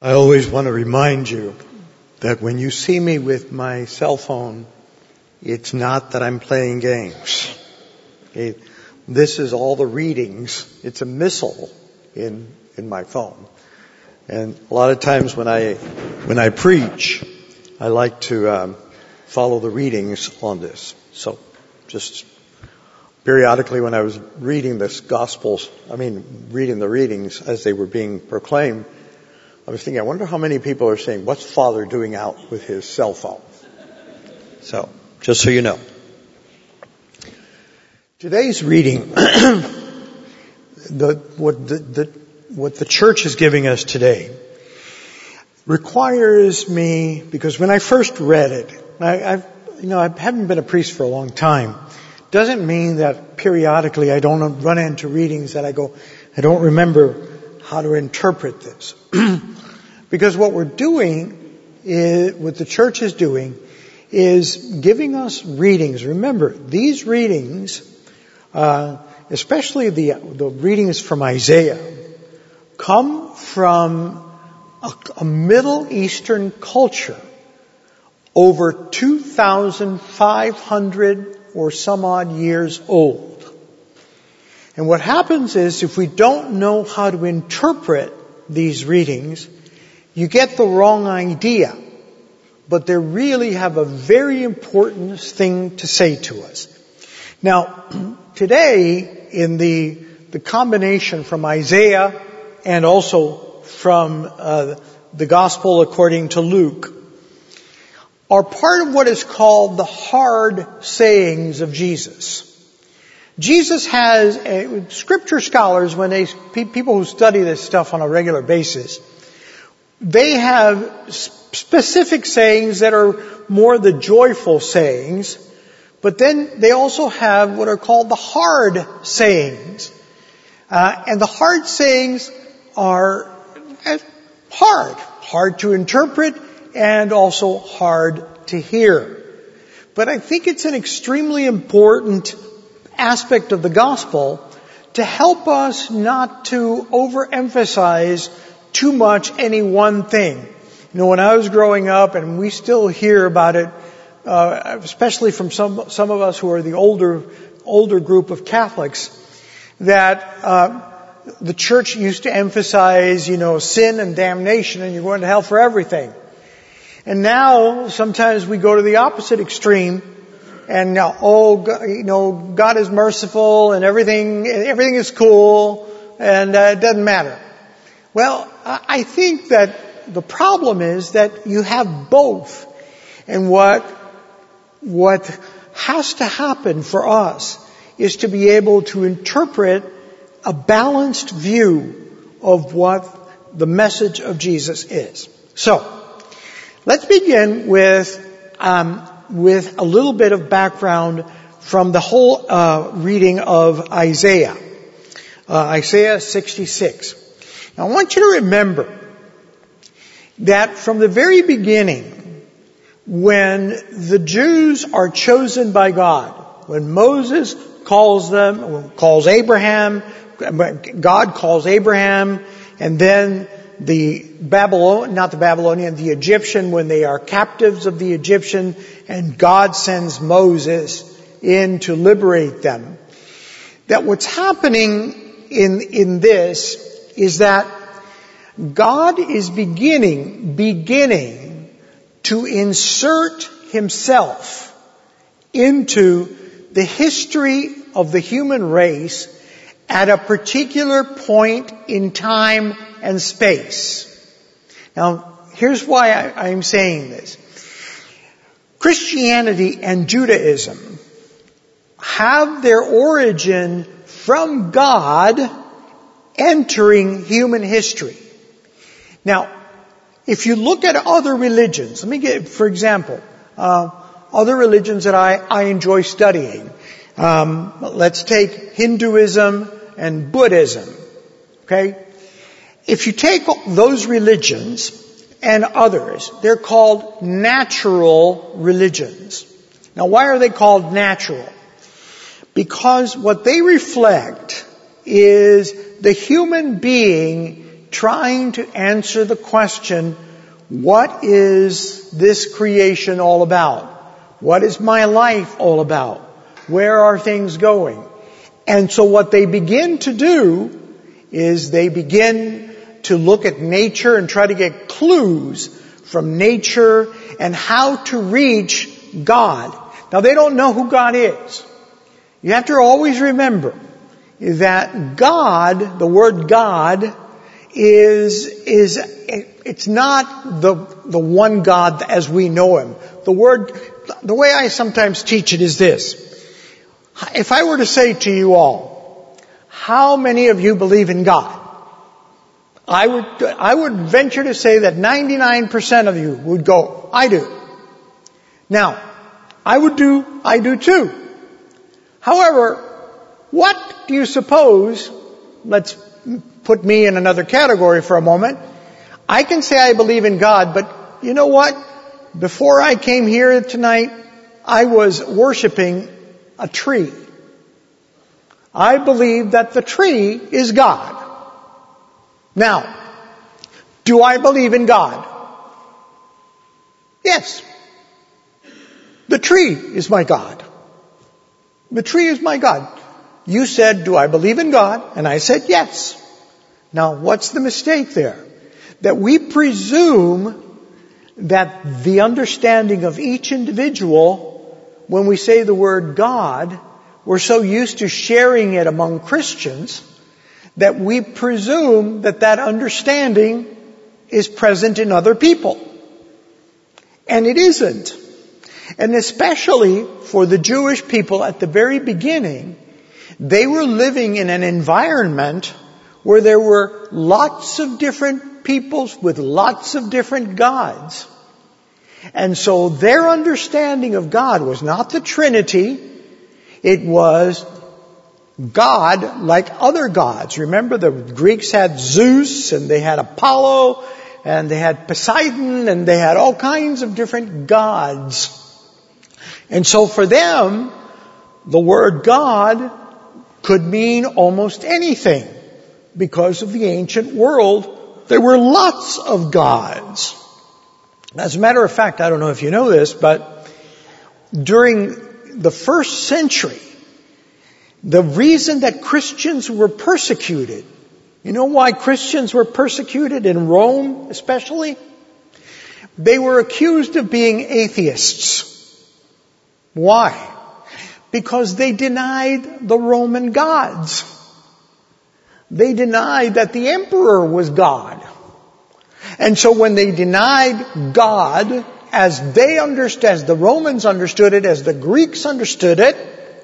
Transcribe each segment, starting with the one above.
I always want to remind you that when you see me with my cell phone, it's not that I'm playing games. Okay? This is all the readings. It's a missile in my phone. And a lot of times when I preach, I like to follow the readings on this. So just periodically when I was reading reading the readings as they were being proclaimed, I was thinking, I wonder how many people are saying, what's Father doing out with his cell phone? So, just so you know. Today's reading, what the church is giving us today, requires me, because when I first read it, I haven't been a priest for a long time. Doesn't mean that periodically I don't run into readings that I go, I don't remember how to interpret this. Because what we're doing what the church is doing is giving us readings. Remember, these readings, especially the readings from Isaiah, come from a Middle Eastern culture over 2,500 or some odd years old. And what happens is, if we don't know how to interpret these readings, you get the wrong idea. But they really have a very important thing to say to us. Now, today, in the combination from Isaiah and also from the Gospel according to Luke, are part of what is called the hard sayings of Jesus. Jesus has, scripture scholars, people who study this stuff on a regular basis, they have specific sayings that are more the joyful sayings, but then they also have what are called the hard sayings. And the hard sayings are hard to interpret and also hard to hear. But I think it's an extremely important aspect of the gospel to help us not to overemphasize too much any one thing. When I was growing up, and we still hear about it, especially from some of us who are the older group of Catholics, that the church used to emphasize, sin and damnation, and you're going to hell for everything. And now sometimes we go to the opposite extreme, and God is merciful, and everything is cool, and it doesn't matter. Well, I think that the problem is that you have both. And what has to happen for us is to be able to interpret a balanced view of what the message of Jesus is. So, let's begin with a little bit of background from the whole reading of Isaiah. Isaiah 66. Now, I want you to remember that from the very beginning, when the Jews are chosen by God, when Moses calls Abraham, God calls Abraham, and then the Egyptian, when they are captives of the Egyptian, and God sends Moses in to liberate them, that what's happening in this is that God is beginning to insert himself into the history of the human race at a particular point in time and space. Now, here's why I'm saying this. Christianity and Judaism have their origin from God entering human history. Now, if you look at other religions, for example, other religions that I enjoy studying. Let's take Hinduism and Buddhism. Okay? If you take those religions and others, they're called natural religions. Now, why are they called natural? Because what they reflect is the human being trying to answer the question, what is this creation all about? What is my life all about? Where are things going? And so what they begin to do is they begin to look at nature and try to get clues from nature and how to reach God. Now they don't know who God is. You have to always remember that God, the word God, it's not the one God as we know Him. The way I sometimes teach it is this. If I were to say to you all, how many of you believe in God? I would venture to say that 99% of you would go, I do. Now, I do too. However, what do you suppose, let's put me in another category for a moment. I can say I believe in God, but you know what? Before I came here tonight, I was worshiping a tree. I believe that the tree is God. Now, do I believe in God? Yes. The tree is my God. The tree is my God. You said, do I believe in God? And I said, yes. Now, what's the mistake there? That we presume that the understanding of each individual, when we say the word God, we're so used to sharing it among Christians that we presume that that understanding is present in other people. And it isn't. And especially for the Jewish people at the very beginning, they were living in an environment where there were lots of different peoples with lots of different gods. And so their understanding of God was not the Trinity. It was God like other gods. Remember, the Greeks had Zeus, and they had Apollo, and they had Poseidon, and they had all kinds of different gods. And so for them, the word God could mean almost anything. Because of the ancient world, there were lots of gods. As a matter of fact, I don't know if you know this, but during the first century, the reason that Christians were persecuted, you know why Christians were persecuted in Rome especially? They were accused of being atheists. Why? Because they denied the Roman gods. They denied that the emperor was God. And so when they denied God, as the Romans understood it, as the Greeks understood it,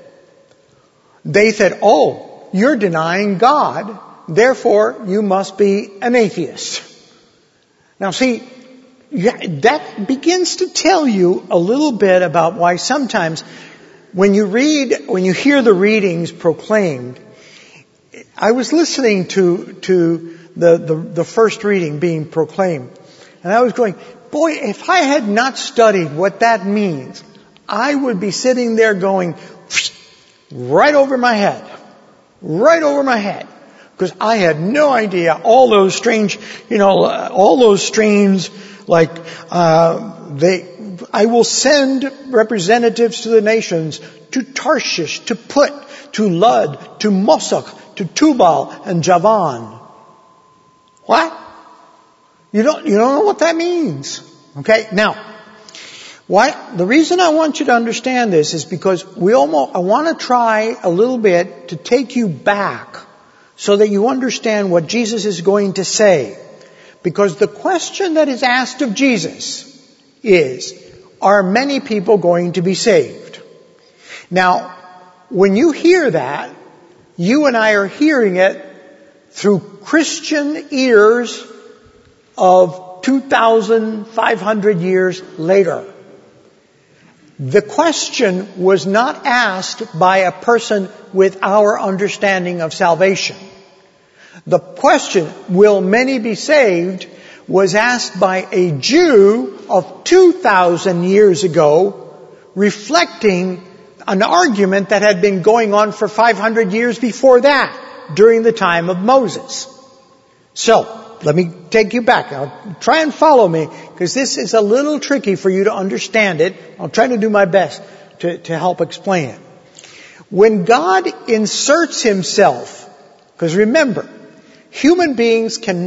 they said, oh, you're denying God, therefore you must be an atheist. Now see, that begins to tell you a little bit about why sometimes when you hear the readings proclaimed, I was listening to the first reading being proclaimed, and I was going, boy, if I had not studied what that means, I would be sitting there going, right over my head, because I had no idea all those strange, all those strains, like, I will send representatives to the nations, to Tarshish, to Put, to Lud, to Mosach, to Tubal and Javan. What? You don't know what that means. Okay? Now, the reason I want you to understand this is because I want to try a little bit to take you back so that you understand what Jesus is going to say. Because the question that is asked of Jesus is, are many people going to be saved? Now, when you hear that, you and I are hearing it through Christian ears of 2,500 years later. The question was not asked by a person with our understanding of salvation. The question, will many be saved, was asked by a Jew of 2,000 years ago, reflecting an argument that had been going on for 500 years before that, during the time of Moses. So, let me take you back. Now, try and follow me, because this is a little tricky for you to understand it. I'll try to do my best to help explain it. When God inserts himself, because remember, human beings could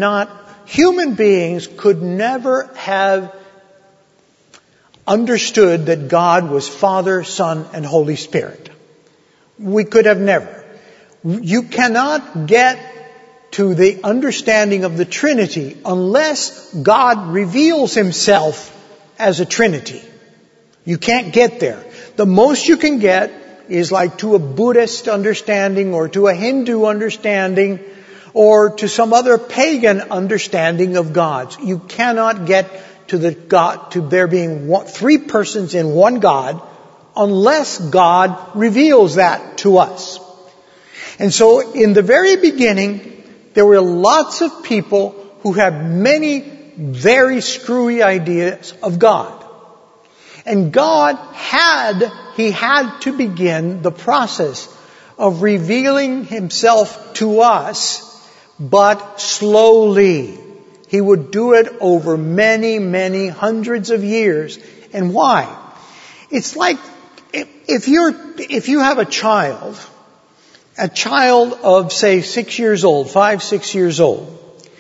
never have understood that God was Father, Son, and Holy Spirit. We could have never. You cannot get to the understanding of the Trinity unless God reveals himself as a Trinity. You can't get there. The most you can get is like to a Buddhist understanding or to a Hindu understanding or to some other pagan understanding of gods. You cannot get to the God, to there being three persons in one God, unless God reveals that to us. And so in the very beginning, there were lots of people who had many very screwy ideas of God. And God had to begin the process of revealing himself to us, but slowly. He would do it over many, many hundreds of years. And why? It's like if you have a child of, say, 6 years old, 5, 6 years old,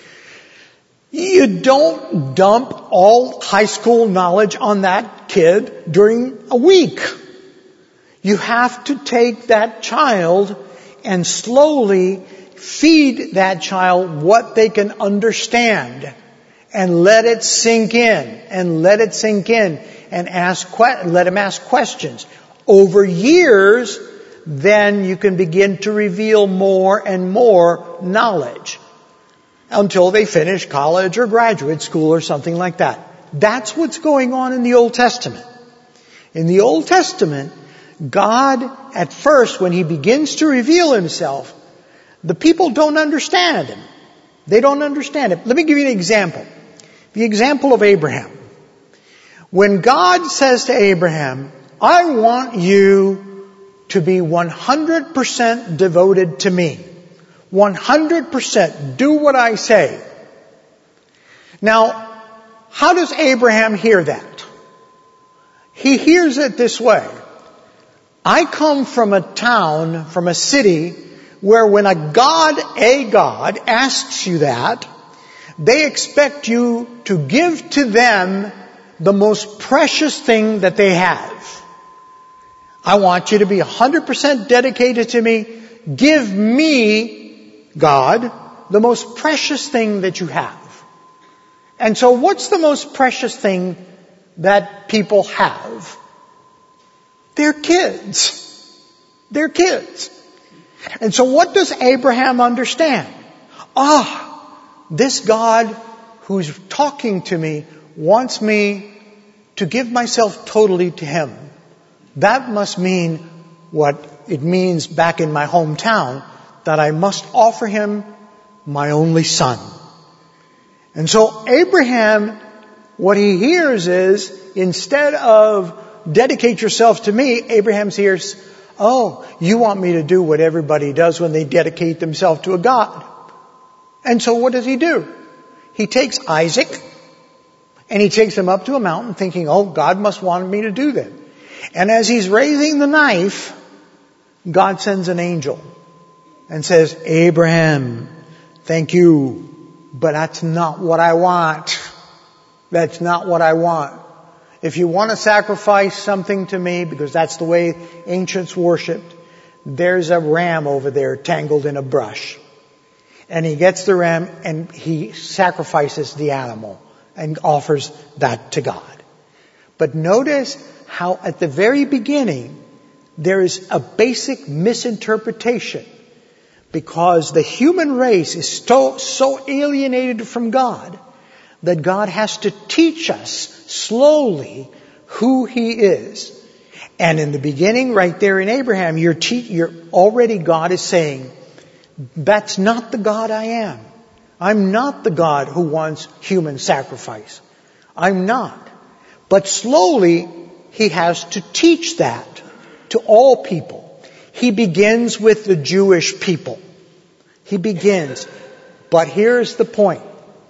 you don't dump all high school knowledge on that kid during a week. You have to take that child and slowly feed that child what they can understand and let it sink in and let him ask questions. Over years, then you can begin to reveal more and more knowledge until they finish college or graduate school or something like that. That's what's going on in the Old Testament. In the Old Testament, God, at first, when he begins to reveal himself, the people don't understand him. They don't understand him. Let me give you an example. The example of Abraham. When God says to Abraham, I want you to be 100% devoted to me. 100%. Do what I say. Now, how does Abraham hear that? He hears it this way. I come from a town, from a city, where when a God asks you that, they expect you to give to them the most precious thing that they have. I want you to be 100% dedicated to me. Give me, God, the most precious thing that you have. And so what's the most precious thing that people have? Their kids. Their kids. And so what does Abraham understand? This God who's talking to me wants me to give myself totally to him. That must mean what it means back in my hometown, that I must offer him my only son. And so Abraham, what he hears is, instead of dedicate yourself to me, Abraham hears, you want me to do what everybody does when they dedicate themselves to a God. And so what does he do? He takes Isaac and he takes him up to a mountain thinking, God must want me to do that. And as he's raising the knife, God sends an angel and says, Abraham, thank you, but that's not what I want. That's not what I want. If you want to sacrifice something to me, because that's the way ancients worshipped, there's a ram over there tangled in a brush. And he gets the ram and he sacrifices the animal and offers that to God. But notice how at the very beginning there is a basic misinterpretation, because the human race is so alienated from God that God has to teach us slowly who he is. And in the beginning, right there in Abraham, already God is saying, that's not the God I am. I'm not the God who wants human sacrifice. I'm not. But slowly, he has to teach that to all people. He begins with the Jewish people. He begins. But here's the point.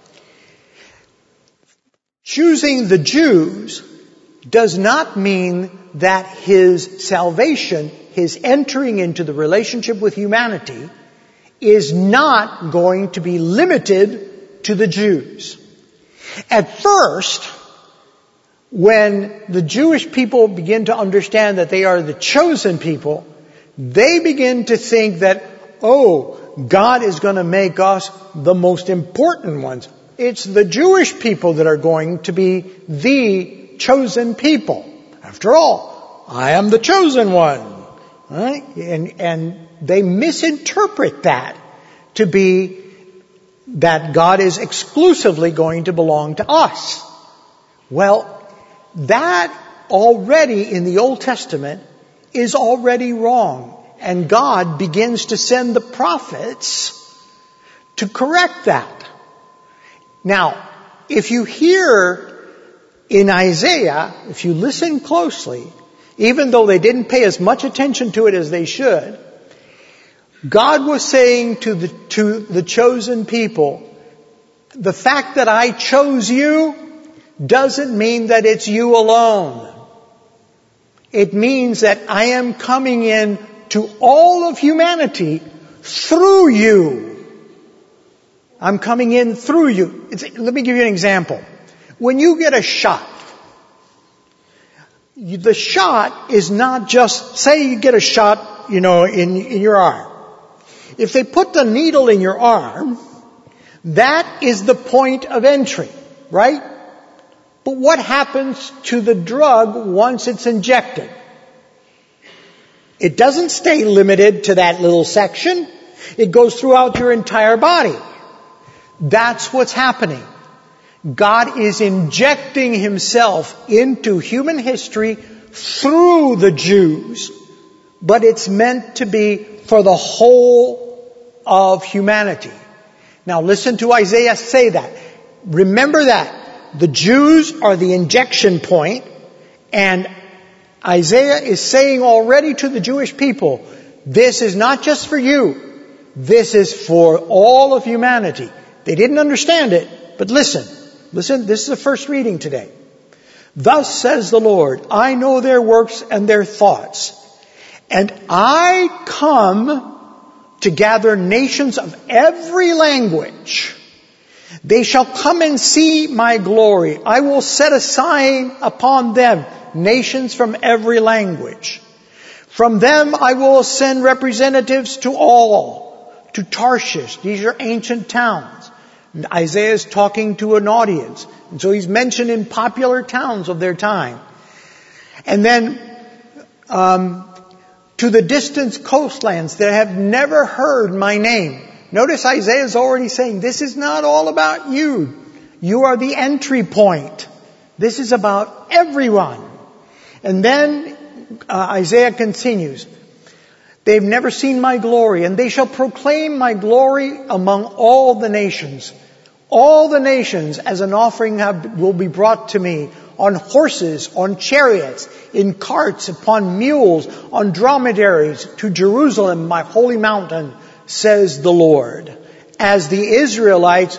Choosing the Jews does not mean that his salvation, his entering into the relationship with humanity, is not going to be limited to the Jews. At first, when the Jewish people begin to understand that they are the chosen people, they begin to think that, God is going to make us the most important ones. It's the Jewish people that are going to be the chosen people. After all, I am the chosen one. Right? And they misinterpret that to be that God is exclusively going to belong to us. Well, that already in the Old Testament is already wrong. And God begins to send the prophets to correct that. Now, if you hear in Isaiah, if you listen closely, even though they didn't pay as much attention to it as they should, God was saying to the chosen people, the fact that I chose you doesn't mean that it's you alone. It means that I am coming in to all of humanity through you. I'm coming in through you. Let me give you an example. When you get a shot, the shot is not just, say you get a shot, in your arm. If they put the needle in your arm, that is the point of entry, right? But what happens to the drug once it's injected? It doesn't stay limited to that little section. It goes throughout your entire body. That's what's happening. God is injecting himself into human history through the Jews, but it's meant to be for the whole of humanity. Now listen to Isaiah say that. Remember that. The Jews are the injection point, and Isaiah is saying already to the Jewish people, this is not just for you. This is for all of humanity. They didn't understand it, but listen, this is the first reading today. Thus says the Lord, I know their works and their thoughts, and I come to gather nations of every language. They shall come and see my glory. I will set a sign upon them, nations from every language. From them I will send representatives to all, to Tarshish. These are ancient towns. And Isaiah is talking to an audience. And so he's mentioned in popular towns of their time. And then to the distant coastlands that have never heard my name. Notice Isaiah is already saying, this is not all about you. You are the entry point. This is about everyone. And then Isaiah continues, they've never seen my glory, and they shall proclaim my glory among all the nations. All the nations as an offering will be brought to me on horses, on chariots, in carts, upon mules, on dromedaries, to Jerusalem, my holy mountain, says the Lord. As the Israelites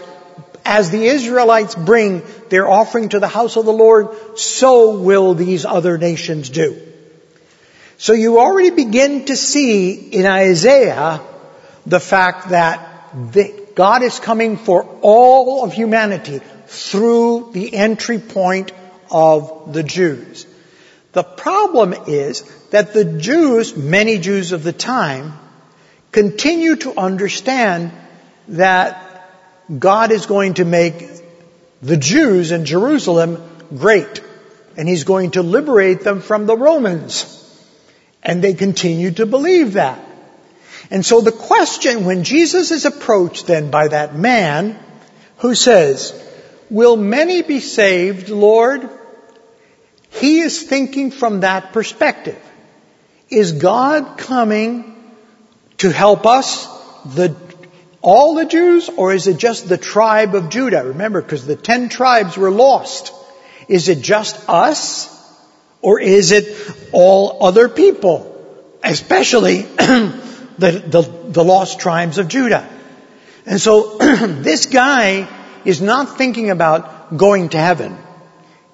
bring their offering to the house of the Lord, so will these other nations do. So you already begin to see in Isaiah the fact that God is coming for all of humanity through the entry point of the Jews. The problem is that the Jews, many Jews of the time, continue to understand that God is going to make the Jews in Jerusalem great. And He's going to liberate them from the Romans. And they continue to believe that. And so the question, when Jesus is approached then by that man who says, will many be saved, Lord? He is thinking from that perspective. Is God coming to help us, all the Jews, or is it just the tribe of Judah? Remember, because the 10 tribes were lost. Is it just us? Or is it all other people? Especially the lost tribes of Judah. And so this guy is not thinking about going to heaven.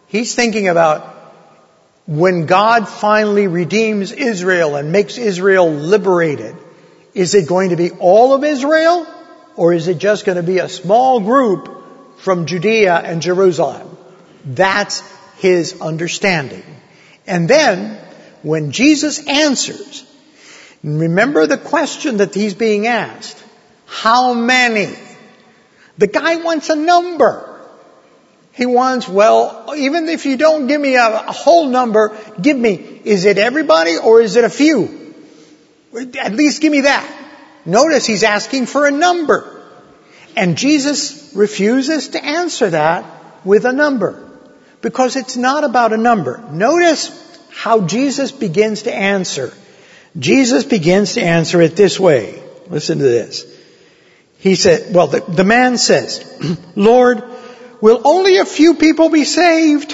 He's thinking about when God finally redeems Israel and makes Israel liberated. Is it going to be all of Israel? Or is it just going to be a small group from Judea and Jerusalem? That's his understanding. And then, when Jesus answers, remember the question that he's being asked. How many? The guy wants a number. He wants, well, even if you don't give me a whole number, give me, is it everybody or is it a few? At least give me that. Notice he's asking for a number. And Jesus refuses to answer that with a number. Because it's not about a number. Notice how Jesus begins to answer. Jesus begins to answer it this way. Listen to this. He said, well, the man says, Lord, will only a few people be saved?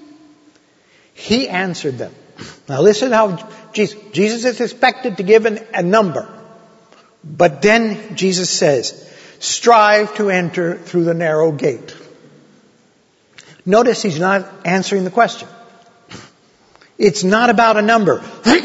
He answered them. Now listen how Jesus is expected to give a number. But then Jesus says, strive to enter through the narrow gate. Notice he's not answering the question. It's not about a number.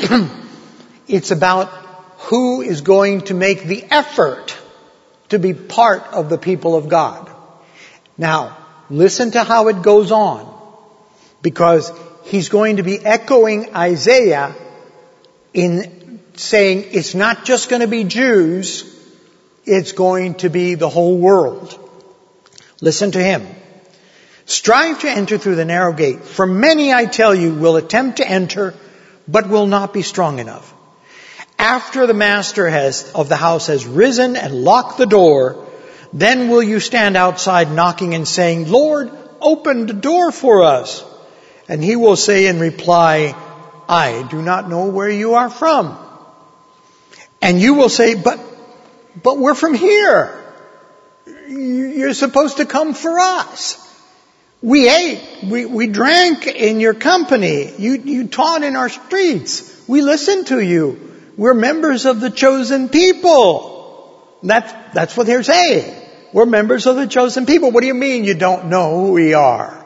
It's about who is going to make the effort to be part of the people of God. Now, listen to how it goes on. Because he's going to be echoing Isaiah in saying it's not just going to be Jews, it's going to be the whole world. Listen to him. Strive to enter through the narrow gate. For many, I tell you, will attempt to enter, but will not be strong enough. After the master of the house has risen and locked the door, then will you stand outside knocking and saying, Lord, open the door for us. And he will say in reply, I do not know where you are from. And you will say, but we're from here. You're supposed to come for us. We ate, we drank in your company. You taught in our streets. We listened to you. We're members of the chosen people. That's what they're saying. We're members of the chosen people. What do you mean you don't know who we are?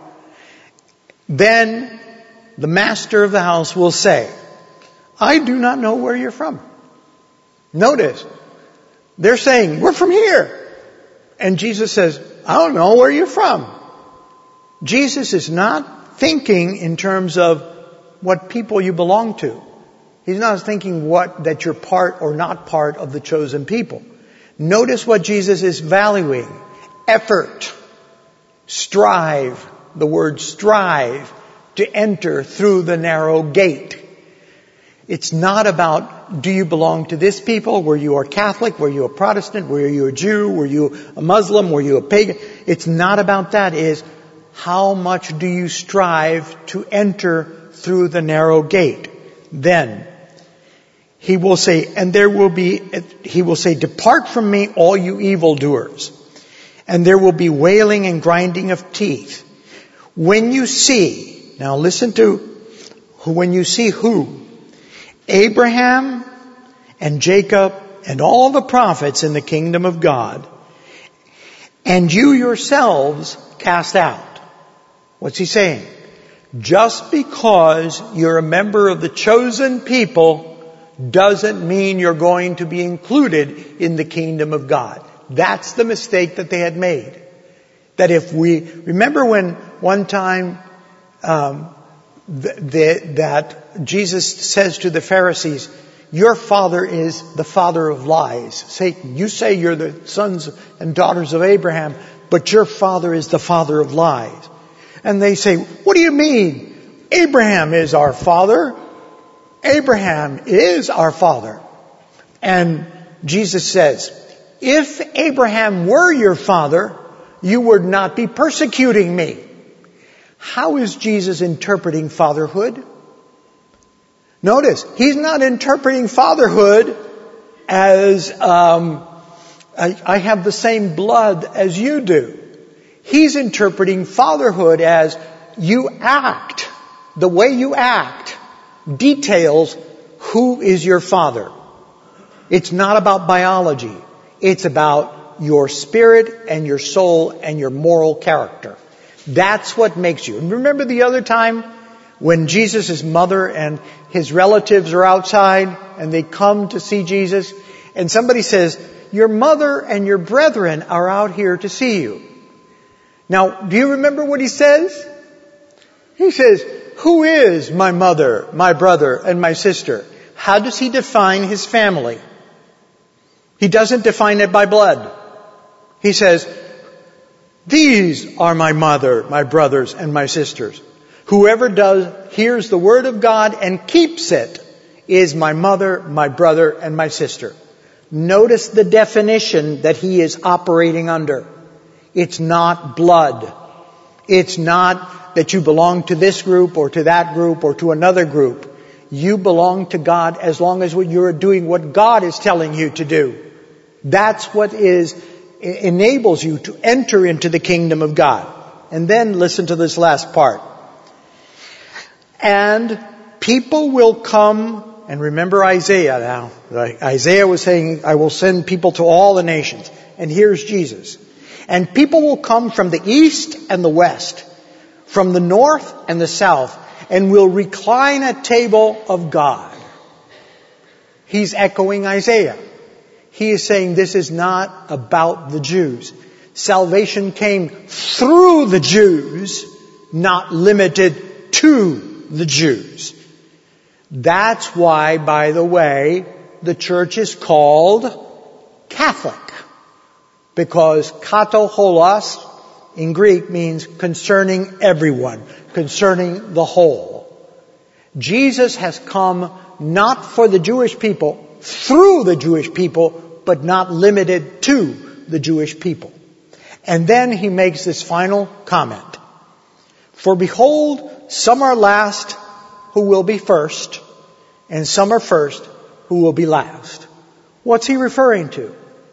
Then the master of the house will say, I do not know where you're from. Notice, they're saying, we're from here. And Jesus says, I don't know where you're from. Jesus is not thinking in terms of what people you belong to. He's not thinking that you're part or not part of the chosen people. Notice what Jesus is valuing. Effort. Strive. The word strive to enter through the narrow gate. It's not about, do you belong to this people? Were you a Catholic? Were you a Protestant? Were you a Jew? Were you a Muslim? Were you a pagan? It's not about that. It's how much do you strive to enter through the narrow gate? Then he will say, depart from me, all you evildoers. And there will be wailing and grinding of teeth. When you see, now listen to, when you see who? Abraham and Jacob and all the prophets in the kingdom of God, and you yourselves cast out. What's he saying? Just because you're a member of the chosen people doesn't mean you're going to be included in the kingdom of God. That's the mistake that they had made. That if we remember when one time that Jesus says to the Pharisees, your father is the father of lies. Satan, you say you're the sons and daughters of Abraham, but your father is the father of lies. And they say, what do you mean? Abraham is our father. Abraham is our father. And Jesus says, if Abraham were your father, you would not be persecuting me. How is Jesus interpreting fatherhood? Notice, he's not interpreting fatherhood as, I have the same blood as you do. He's interpreting fatherhood as you act. The way you act details who is your father. It's not about biology. It's about your spirit and your soul and your moral character. That's what makes you. And remember the other time when Jesus' mother and his relatives are outside and they come to see Jesus and somebody says, your mother and your brethren are out here to see you. Now, do you remember what he says? He says, who is my mother, my brother, and my sister? How does he define his family? He doesn't define it by blood. He says, these are my mother, my brothers, and my sisters. Whoever hears the word of God and keeps it is my mother, my brother, and my sister. Notice the definition that he is operating under. It's not blood. It's not that you belong to this group or to that group or to another group. You belong to God as long as you're doing what God is telling you to do. That's what enables you to enter into the kingdom of God. And then listen to this last part. And people will come, and remember Isaiah now. Isaiah was saying, I will send people to all the nations. And here's Jesus. And people will come from the east and the west, from the north and the south, and will recline at table of God. He's echoing Isaiah. He is saying this is not about the Jews. Salvation came through the Jews, not limited to the Jews. That's why, by the way, the church is called Catholic. Because katoholos in Greek means concerning everyone, concerning the whole. Jesus has come not for the Jewish people, through the Jewish people, but not limited to the Jewish people. And then he makes this final comment. For behold, some are last who will be first, and some are first who will be last. What's he referring to?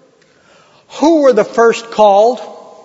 Who were the first called?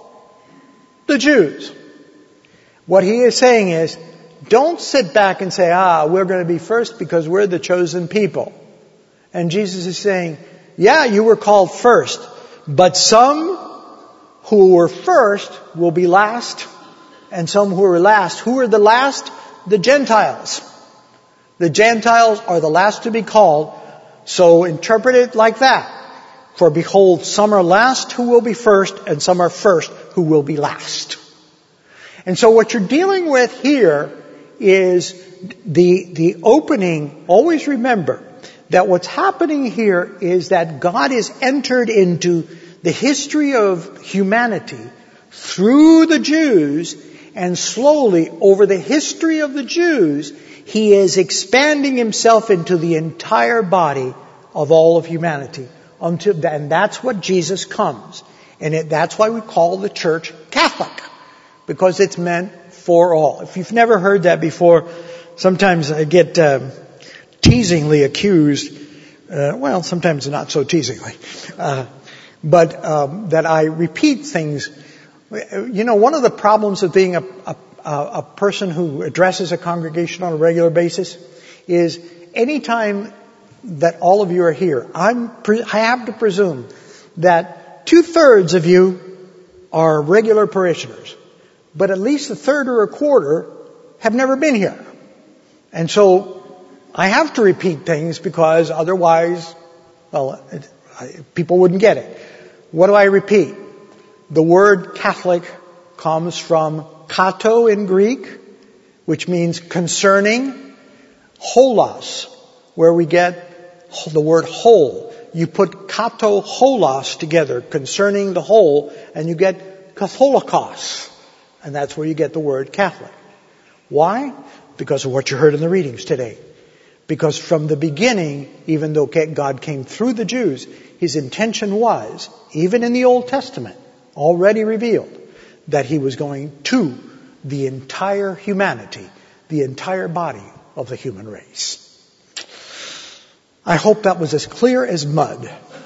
The Jews. What he is saying is, don't sit back and say, we're going to be first because we're the chosen people. And Jesus is saying, yeah, you were called first, but some who were first will be last, and some who were last. Who are the last? The Gentiles. The Gentiles are the last to be called, so interpret it like that. For behold, some are last who will be first, and some are first who will be last. And so what you're dealing with here is the opening. Always remember that what's happening here is that God is entered into the history of humanity through the Jews, and slowly over the history of the Jews, he is expanding himself into the entire body of all of humanity. And that's what Jesus comes. And that's why we call the church Catholic. Because it's meant for all. If you've never heard that before, sometimes I get teasingly accused, sometimes not so teasingly, but that I repeat things. You know, one of the problems of being a person who addresses a congregation on a regular basis is anytime that all of you are here, I have to presume that 2/3 of you are regular parishioners, but at least a third or a quarter have never been here. And so I have to repeat things because otherwise, people wouldn't get it. What do I repeat? The word Catholic comes from kato in Greek, which means concerning, holos, where we get the word whole. You put kato holos together, concerning the whole, and you get katholikos. And that's where you get the word Catholic. Why? Because of what you heard in the readings today. Because from the beginning, even though God came through the Jews, his intention was, even in the Old Testament, already revealed, that he was going to the entire humanity, the entire body of the human race. I hope that was as clear as mud.